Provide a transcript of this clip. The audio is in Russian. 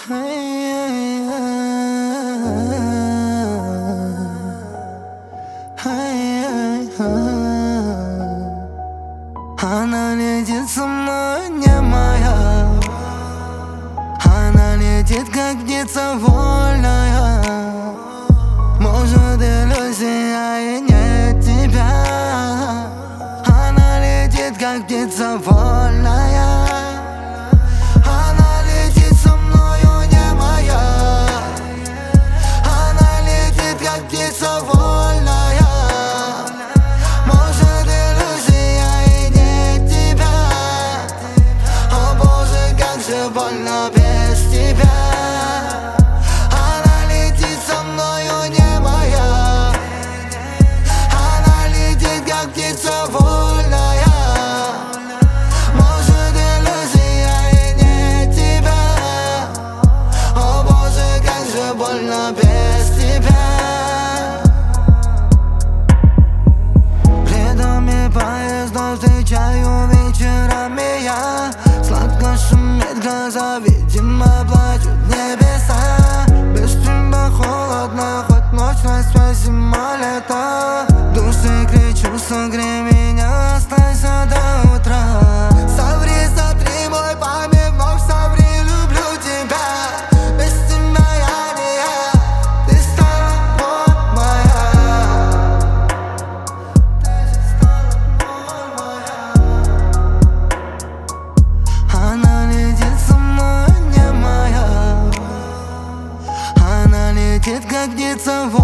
Она летит со мной, не моя. Она летит, как птица вольная. Может, иллюзия и нет тебя. Она летит, как птица вольная. Она летит со мною, не моя. Она летит, как птица вольная. Может, иллюзия и нет тебя. О Боже, как же больно без тебя. Она летит со мною, не моя. Она летит, как птица вольная. Может, иллюзия и нет тебя. О Боже, как же больно без тебя. Рядами поездов встречаю вечерами я. Сладко шумит глаза, видимо, плачут небеса. Без тебя холодно, хоть ночь на связь, зима, лето. Души кричу, согрей меня, останься до утра. Соври, сотри мой память, вновь соври, люблю тебя. Без тебя я не я, ты стала боль моя. Ты же стала боль моя. Она летит со мной, не моя. Она летит, как птица